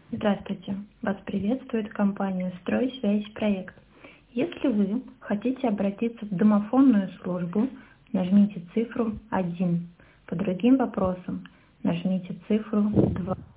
Здравствуйте! Вас приветствует компания «Стройсвязь Проект». Если вы хотите обратиться в домофонную службу, нажмите цифру 1. По другим вопросам нажмите цифру 2.